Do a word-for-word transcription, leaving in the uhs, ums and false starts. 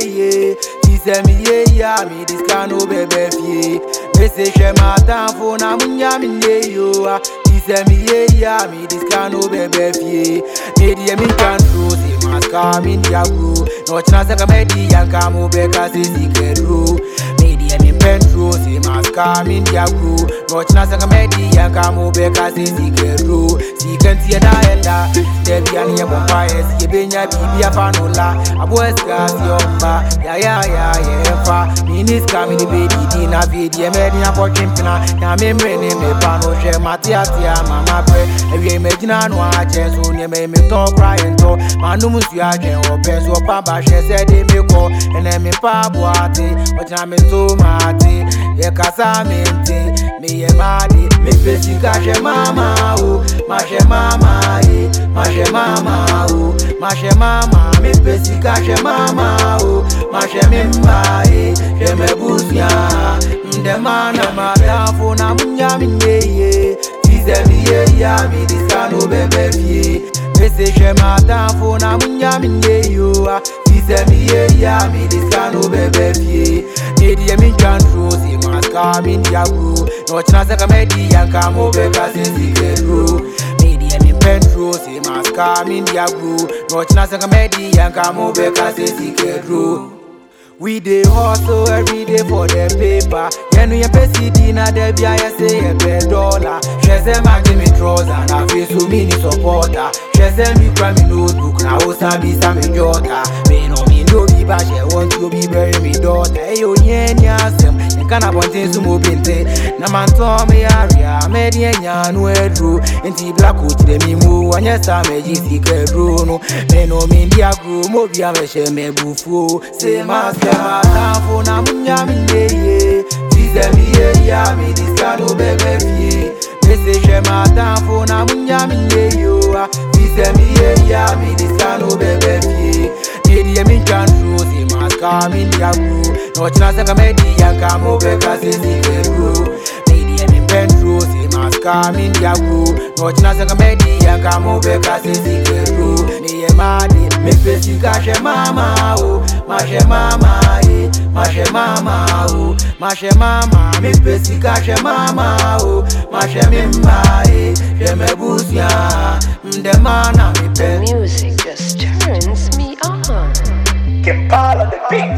ye. She say me ye ya me this can no baby fie. Me say she my time for na munya me ye yo. She say me ye ya me this can no baby fie. Me die me can throw say must come in ya go. No chance ka me di yanka mo be ka say secret ro. Me die me pentro say must come in ya go. No chance ka me di yanka mo be ka say secret ro. Si kan tie da enda. Debi ani ya bonfire si benya bibi afanola. Abo eska si omba. Ya ya ya ya fa. Minis kami di baby di na video me di apo chimpina. Ya me mrene me pano she mati ati mama pre. Ewie me gina no a chen so ne me me ton cry ento. Manu musu a chen o pen so pa ba she se de me ko. Ene me pa boate. O chana me to mate. Ye kasa mente. Me ye madi. Me pesi ka she mama o. Ma she mama e. Ma she mama o. Ma she mama. Me pesi ka she mama o. Ma she mimba e. She me busia. Mde mana ma tafo na munya minye ye. She say me ye ya me this can no bebe fie. Me say she ma tafo na munya minye yo. She say me ye ya me this can no bebe fie. Me die me can throw say must come in ya go. No chance ka me di yanka mo be ka say secret ro. Me die me pentro say must come in ya go. No chance ka me di yanka mo be ka say secret ro. We dey hustle every day for the paper. Yenu ye pay C D na de bia ye say ye pay dollar. She say ma give me trouser na face so many supporter. She say me cry me notebook na o sabi sa me jota. Me no me no be ba she want to be bury me daughter. Hey yo nyen yasem nka na bonten su mo bente. Na man to me area me di enya no edru. Enti black coat de mi mu anya sa me ji secret ro no. Me no me dia gro mo bia me she me bufu. Say ma ma tafo na munya minye ye. She say me ye ya me this can no bebe fie. Me say she ma tafo na munya minye yo. She say me ye ya me this can no bebe fie. Me die me can throw say must come in ya go. No chance ka me di yanka mo be ka say secret ro. Me die me pentro say must come in ya go. No chance ka me di yanka mo be ka say secret ro. Me ye madi me pesi ka she mama o. Ma she mama e, ma she mama o, ma she mama, me pesi ka she mama o, ma she mimba e, she me busia, mde mana me pe. Music just turns me on. Que pala de beat.